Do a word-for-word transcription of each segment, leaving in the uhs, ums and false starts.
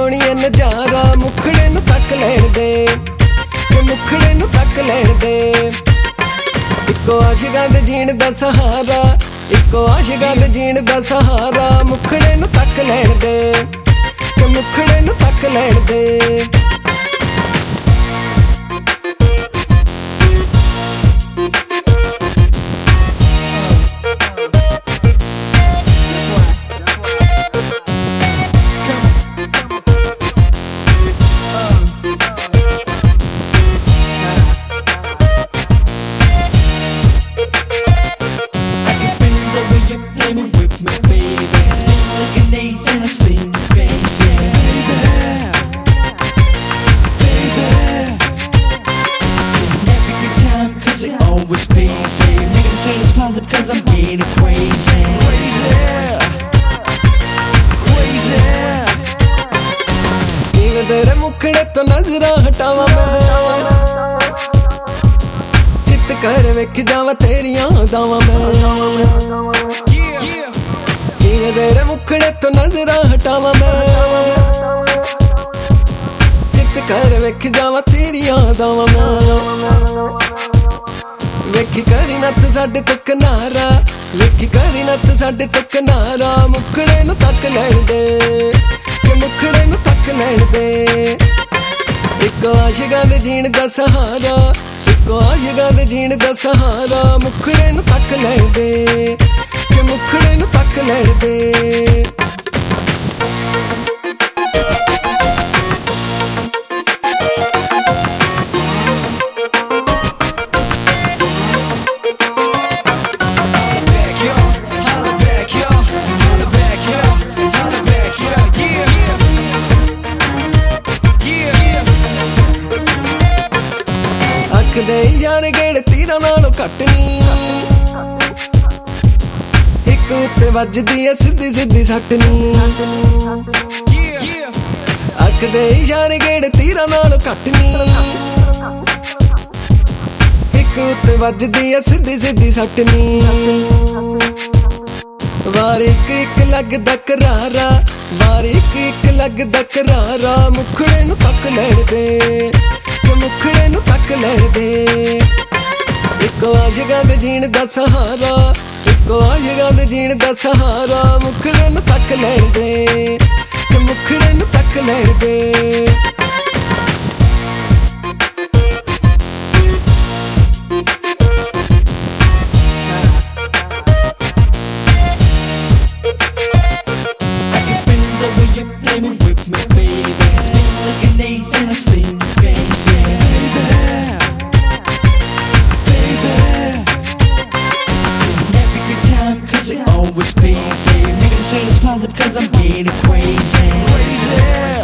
सोहणिया नजारा मुखड़े नूं तक लैण दे ते मुखड़े नूं तक लैण दे। इको आशिकां दे जीण दा सहारा, इको आशिकां दे जीण दा सहारा मुखड़े नूं तक लैण दे ते मुखड़े नूं तक लैण दे। Cause I'm getting crazy, crazy, crazy। जिवें तेरे मुखड़े तो नजरां हटावां मैं, चित कर वेख जावां तेरियां अदावां मैं। जिवें तेरे मुखड़े तो नजरां हटावां मैं, चित कर वेख जावां तेरियां अदावां मैं। वेखी करी नत साडे तो किनारा, वेखी करी नत साडे तो किनारा मुखड़े नूं तक लैण दे कि मुखड़े नूं तक लैण दे। इको आशिकां दे जीण दा सहारा, इको आशिकां दे जीण दा सहारा मुखड़े नूं तक लैण दे कि मुखड़े नूं तक लैण दे। दे यार गेड़ तीरां नालों घट नी, इक उत्ते वजदी है सीधी सीधी सट नी। अख दे यार गेड़ तीरां नालों घट नी, इक उत्ते वजदी है सीधी सीधी सट नी। वार इक इक लगदा करारा, वार इक इक लगदा करारा मुखड़े नूं तक लैण दे कि मुखड़े नूं तक लैण दे। इको आशिकां दे जीण दा सहारा, इको आशिकां दे जीण दा सहारा मुखड़े नूं तक लैण दे कि मुखड़े नूं तक लैण दे। Cause I'm getting crazy, crazy,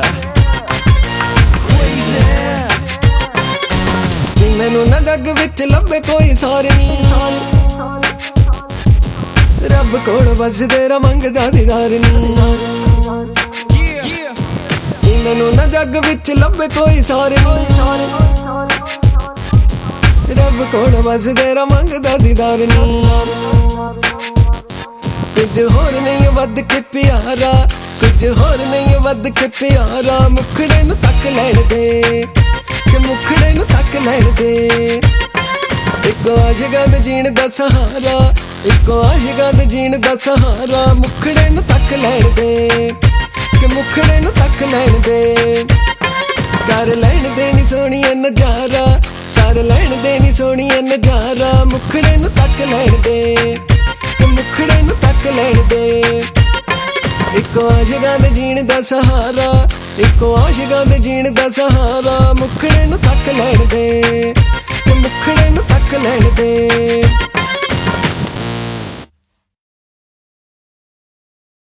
crazy। जी मैनू ना जग विच लभे कोई सारनी, रब कोल बस तेरा मंगदा दीदार नी। जी मैनू ना जग विच लभे कोई सारनी, रब कोल बस तेरा मंगदा दीदार नी। कुछ होर नहीं वध के प्यारा, कुछ होर नहीं वध के प्यारा मुखड़े नूं तक लैण दे कि मुखड़े नूं तक लैण दे। इको आशिकां दे जीण दा सहारा, इको आशिकां दे जीण दा सहारा मुखड़े नूं तक लैण दे कि मुखड़े नूं तक लैण दे। कर लैण दे नी सोहणिया नजारा, कर लैण दे नी सोहणिया नजारा मुखड़े नूं तक लैण दे कि मुखड़े नूं तक लैण दे। इको आशिकां दे जीण दा सहारा, इको आशिकां दे जीण दा सहारा मुखड़े नूं तक लैण दे कि मुखड़े नूं तक लैण दे।